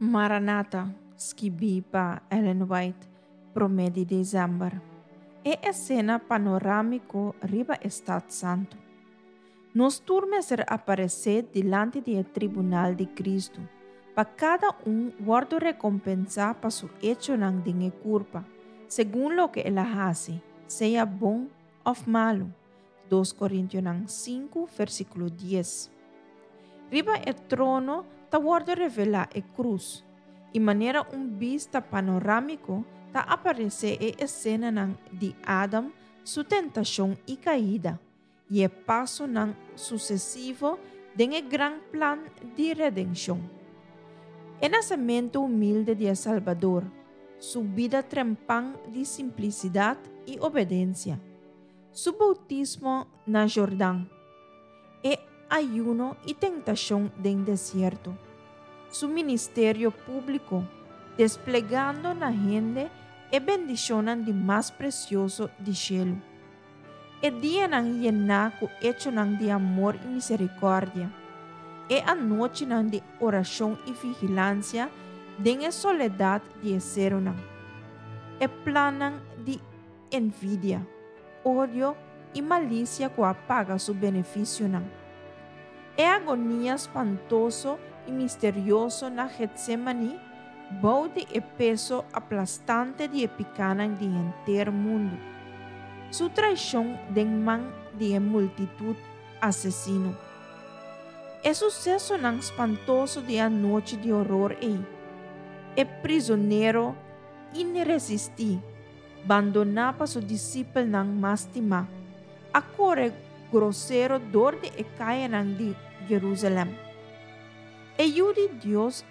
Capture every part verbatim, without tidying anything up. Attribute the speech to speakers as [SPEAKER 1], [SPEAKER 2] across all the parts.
[SPEAKER 1] Maranatha, scribi pa Ellen White, promedi dezembro. E a cena panorâmico riba Estado Santo. Nos turma ser aparecer diante do tribunal de Cristo, para cada um guardo recompensar para su hecho nang dinge culpa, según lo que ela hace, seja bom ou malo. dois Coríntios cinco, versículo dez. Riba e trono, ta guardo revela e cruz, e maneira um vista panorâmico, ta aparece e escena nang de Adam, sua tentação e caída, e e passo nang sucessivo de gran plan de redenção. E nascimento humilde de Salvador, sua vida trempan de simplicidade e obediência, su bautismo na Jordão, e ayuno e tentação em deserto, su ministério público, desplegando na gente e bendicionan de mais precioso de cielo. E dia nang llenaco hecho nang de amor e misericórdia, e a noite nang de oração e vigilância, de soledade de ser nang, e planan de envidia, ódio e malícia que apaga su benefício nang. E agonia espantoso e misterioso na Getsemani, baude e peso aplastante de epicanan de inteiro mundo. Su traição de man de multitud assassino. E sucesso nang espantoso de a noite de horror e, e prisioneiro inresisti, abandonava su discípulo nang mastima, a corre grosseiro dor de e caia nang de Jerusalém. E Yudi Deus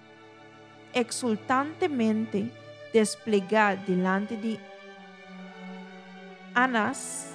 [SPEAKER 1] exultantemente desplegar delante de Anás,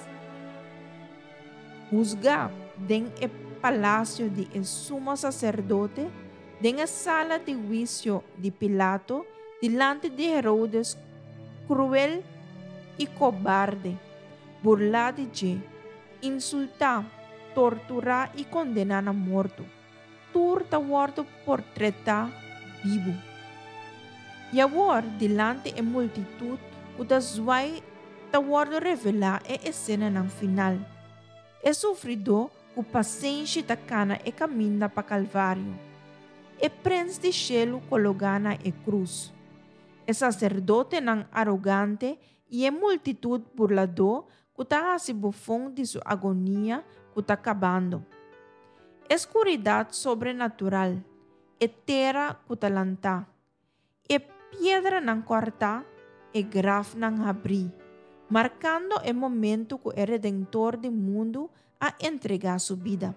[SPEAKER 1] juzgar den e palácio de e sumo sacerdote, den a sala de juízo de Pilato, delante de Herodes, cruel e cobarde, burlar de je, insultar, torturar e condenar a morto, turta morto por tretar vivo. E agora, delante de multitud, o das vai tawar revelar e escena ng final. E sofrido o paciência da cana e caminha para Calvário. E prens de cielo colocana e cruz. E sacerdote ng arrogante e e multitud burlador que ta se bufão de sua agonia que ta acabando. Escuridade sobrenatural, e terra que ta lanta, e pedra ng quarta, e graf ng abri, marcando o momento que o Redentor do mundo a entregar sua vida.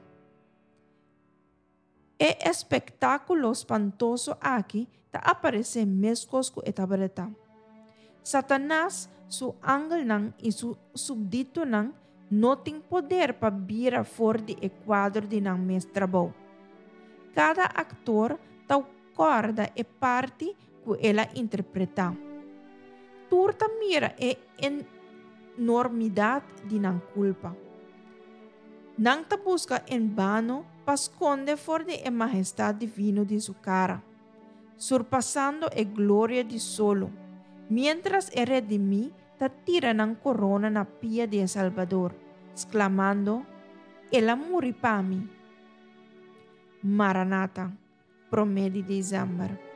[SPEAKER 1] E espectáculo espantoso aqui ta aparece mescos que etabreta. Satanás, su ángel nang e su subdito nang, não tem poder para virar fora de quadro de nang mestrabou. Cada actor ta corda e parte que ela interpreta. Turta mira e enormidade de nang culpa. Nang ta busca em vano para esconder fora de a majestade divino de sua cara, surpassando a glória de solo, mientras e redimi ta tira nang corona na pia de Salvador, exclamando, ela muri para mim. Maranatha, promedi de Zambar.